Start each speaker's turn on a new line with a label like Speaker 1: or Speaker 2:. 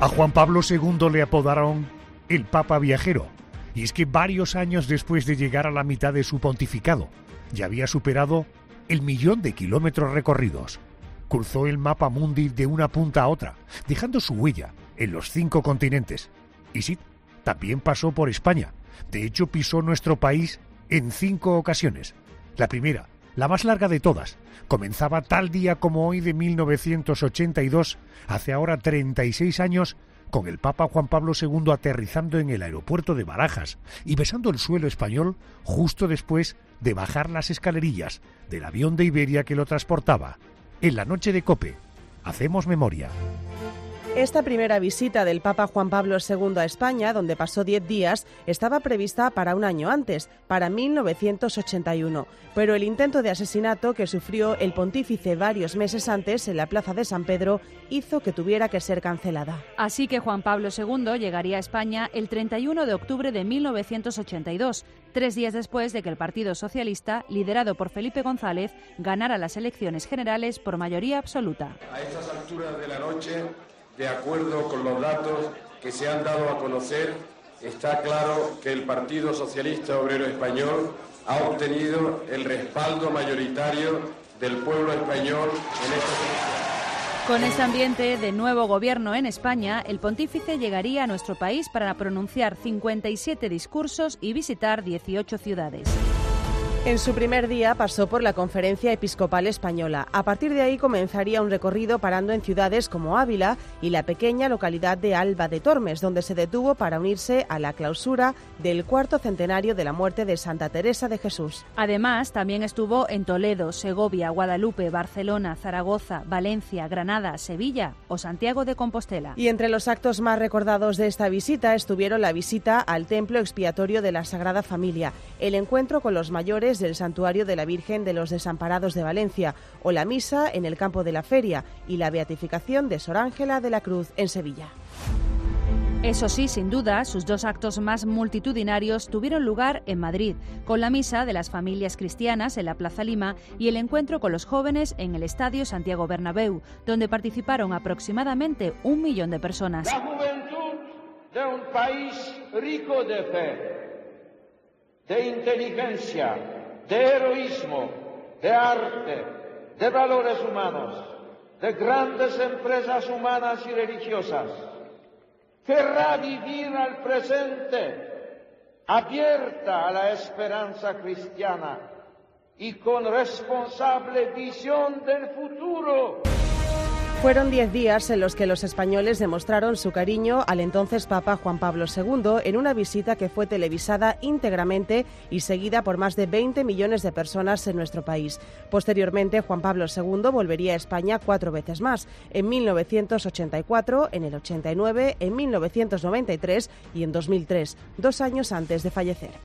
Speaker 1: A Juan Pablo II le apodaron el Papa Viajero, y es que varios años después de llegar a la mitad de su pontificado, ya había superado el 1.000.000 de kilómetros recorridos. Cruzó el mapa mundi de una punta a otra, dejando su huella en los 5 continentes. Y sí, también pasó por España. De hecho, pisó nuestro país en 5 ocasiones. La primera, la más larga de todas, comenzaba tal día como hoy de 1982, hace ahora 36 años, con el Papa Juan Pablo II aterrizando en el aeropuerto de Barajas y besando el suelo español justo después de bajar las escalerillas del avión de Iberia que lo transportaba. En la noche de COPE, hacemos memoria.
Speaker 2: Esta primera visita del Papa Juan Pablo II a España, donde pasó 10 días, estaba prevista para un año antes, para 1981. Pero el intento de asesinato que sufrió el pontífice varios meses antes en la plaza de San Pedro hizo que tuviera que ser cancelada.
Speaker 3: Así que Juan Pablo II llegaría a España el 31 de octubre de 1982, 3 días después de que el Partido Socialista, liderado por Felipe González, ganara las elecciones generales por mayoría absoluta.
Speaker 4: A estas alturas de la noche, de acuerdo con los datos que se han dado a conocer, está claro que el Partido Socialista Obrero Español ha obtenido el respaldo mayoritario del pueblo español en estas elecciones.
Speaker 3: Con este ambiente de nuevo gobierno en España, el pontífice llegaría a nuestro país para pronunciar 57 discursos y visitar 18 ciudades.
Speaker 2: En su primer día pasó por la Conferencia Episcopal Española. A partir de ahí comenzaría un recorrido parando en ciudades como Ávila y la pequeña localidad de Alba de Tormes, donde se detuvo para unirse a la clausura del 4º centenario de la muerte de Santa Teresa de Jesús.
Speaker 3: Además, también estuvo en Toledo, Segovia, Guadalupe, Barcelona, Zaragoza, Valencia, Granada, Sevilla o Santiago de Compostela.
Speaker 2: Y entre los actos más recordados de esta visita estuvieron la visita al Templo Expiatorio de la Sagrada Familia, el encuentro con los mayores del Santuario de la Virgen de los Desamparados de Valencia o la misa en el campo de la Feria y la beatificación de Sor Ángela de la Cruz en Sevilla.
Speaker 3: Eso sí, sin duda, sus 2 actos más multitudinarios tuvieron lugar en Madrid, con la misa de las familias cristianas en la Plaza Lima y el encuentro con los jóvenes en el Estadio Santiago Bernabéu, donde participaron aproximadamente 1 millón de personas.
Speaker 5: La juventud de un país rico de fe, de inteligencia, de heroísmo, de arte, de valores humanos, de grandes empresas humanas y religiosas. Querrá vivir al presente, abierta a la esperanza cristiana y con responsable visión del futuro.
Speaker 2: Fueron 10 días en los que los españoles demostraron su cariño al entonces Papa Juan Pablo II en una visita que fue televisada íntegramente y seguida por más de 20 millones de personas en nuestro país. Posteriormente, Juan Pablo II volvería a España 4 veces más, en 1984, en el 89, en 1993 y en 2003, 2 años antes de fallecer.